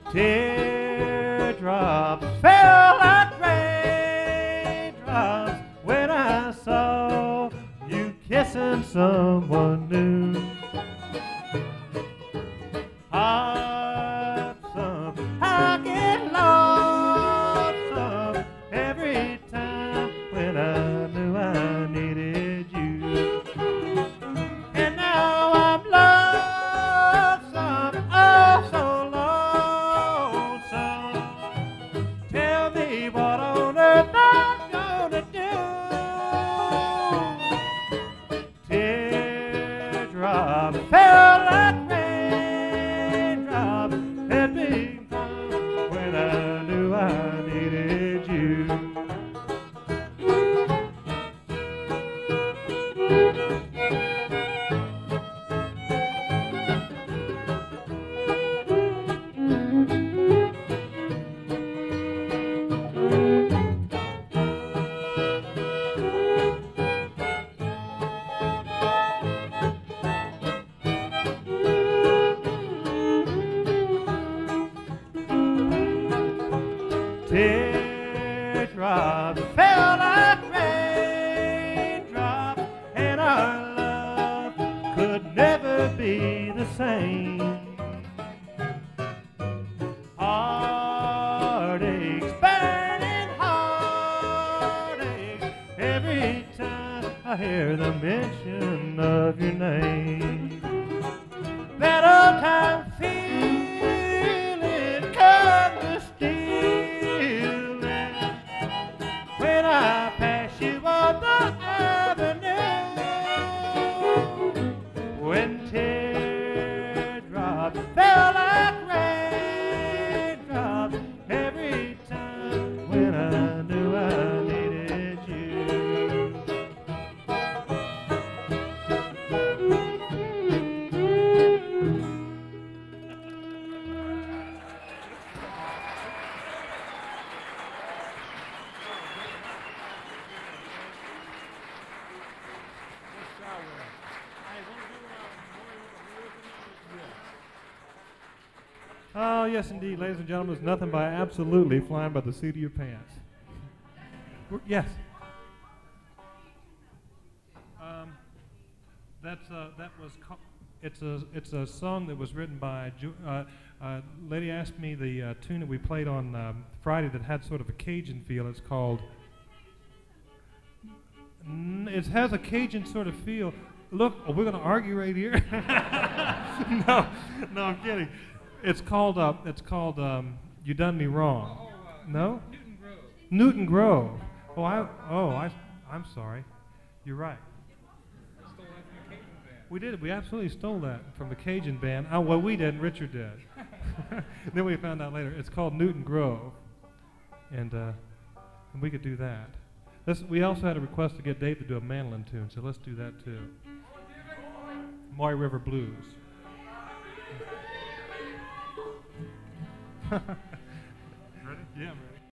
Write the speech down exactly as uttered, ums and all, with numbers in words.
Teardrops fell like raindrops when I saw you kissing someone new. Heartsome, I get lonesome every time when I knew I needed you. And now I'm lonesome, oh so lonesome. Tell me what on earth I'm gonna do. Teardrops fell like raindrops every time when I knew I needed you. Teardrops fell like raindrops, and our love could never be the same. Heartaches, burning heartaches, every time I hear the mention of your name. That old time feeling comes to steal when I pass you on the avenue. When teardrops fell like raindrops every time when I knew I needed you. Oh, yes, indeed, ladies and gentlemen, it's nothing by absolutely flying by the seat of your pants. We're- yes. Um, that's uh, that was co- it's a it's a song that was written by Ju- uh, uh, lady asked me the uh, tune that we played on um, Friday that had sort of a Cajun feel. It's called. N- it has a Cajun sort of feel. Look, oh, we're going to argue right here. no, no, I'm kidding. It's called uh, it's called um, You Done Me Wrong. Oh, uh, No? Newton Grove. Newton Grove. Oh, I oh I I'm sorry. You're right. Stole that from the Cajun band. We did. We absolutely stole that from the Cajun band. Oh, well, we didn't. Richard did. Then we found out later. It's called Newton Grove, and uh, and we could do that. Let's, we also had a request to get Dave to do a mandolin tune, so let's do that too. Moy River Blues. Ready? Yeah, I'm ready.